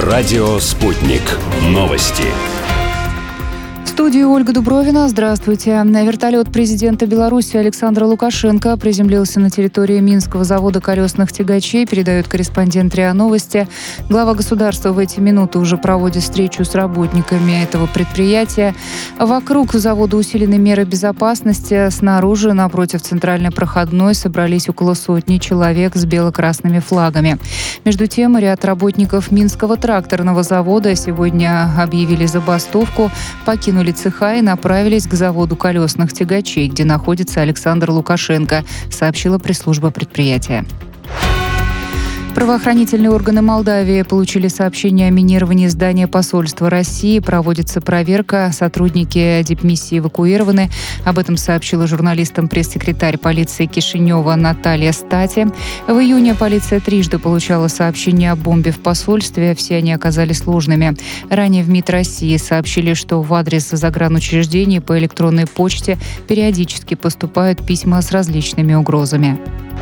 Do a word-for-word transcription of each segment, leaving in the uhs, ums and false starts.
Радио «Спутник». Новости. В студии Ольга Дубровина. Здравствуйте. Вертолет президента Беларуси Александра Лукашенко приземлился на территории Минского завода колесных тягачей, передает корреспондент РИА Новости. Глава государства в эти минуты уже проводит встречу с работниками этого предприятия. Вокруг завода усилены меры безопасности. Снаружи, напротив центральной проходной, собрались около сотни человек с бело-красными флагами. Между тем, ряд работников Минского тракторного завода сегодня объявили забастовку, покинули цеха и направились к заводу колесных тягачей, где находится Александр Лукашенко, сообщила пресс-служба предприятия. Правоохранительные органы Молдавии получили сообщение о минировании здания посольства России. Проводится проверка. Сотрудники дипмиссии эвакуированы. Об этом сообщила журналистам пресс-секретарь полиции Кишинева Наталья Стати. В июне полиция трижды получала сообщения о бомбе в посольстве. Все они оказались ложными. Ранее в МИД России сообщили, что в адрес загранучреждений по электронной почте периодически поступают письма с различными угрозами.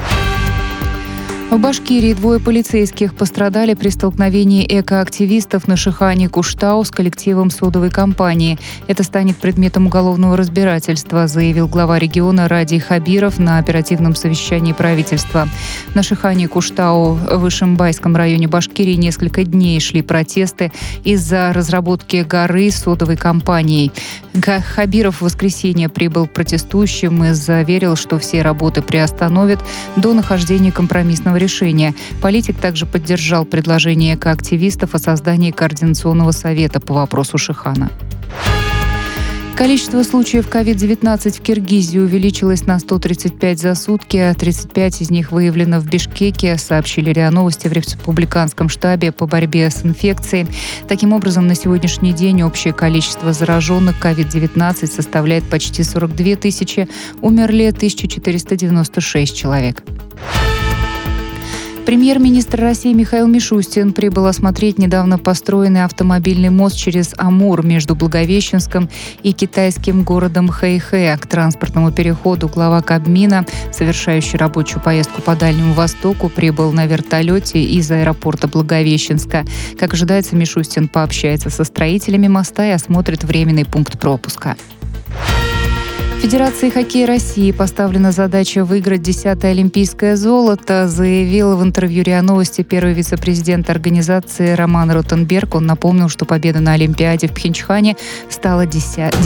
В Башкирии двое полицейских пострадали при столкновении экоактивистов на Шихане Куштау с коллективом содовой компании. Это станет предметом уголовного разбирательства, заявил глава региона Радий Хабиров на оперативном совещании правительства. На Шихане Куштау в Ишимбайском районе Башкирии несколько дней шли протесты из-за разработки горы содовой компанией. Хабиров в воскресенье прибыл к протестующим и заверил, что все работы приостановят до нахождения компромиссного решения. Политик также поддержал предложение экоактивистов о создании координационного совета по вопросу Шихана. Количество случаев ковид девятнадцать в Киргизии увеличилось на сто тридцать пять за сутки. тридцать пять из них выявлено в Бишкеке, сообщили РИА Новости в республиканском штабе по борьбе с инфекцией. Таким образом, на сегодняшний день общее количество зараженных ковид девятнадцать составляет почти сорок две тысячи. Умерли тысяча четыреста девяносто шесть человек. Премьер-министр России Михаил Мишустин прибыл осмотреть недавно построенный автомобильный мост через Амур между Благовещенском и китайским городом Хэйхэ. К транспортному переходу глава Кабмина, совершающий рабочую поездку по Дальнему Востоку, прибыл на вертолете из аэропорта Благовещенска. Как ожидается, Мишустин пообщается со строителями моста и осмотрит временный пункт пропуска. Федерации хоккея России поставлена задача выиграть десятое олимпийское золото, заявил в интервью РИА Новости первый вице-президент организации Роман Ротенберг. Он напомнил, что победа на Олимпиаде в Пхенчхане стала десятой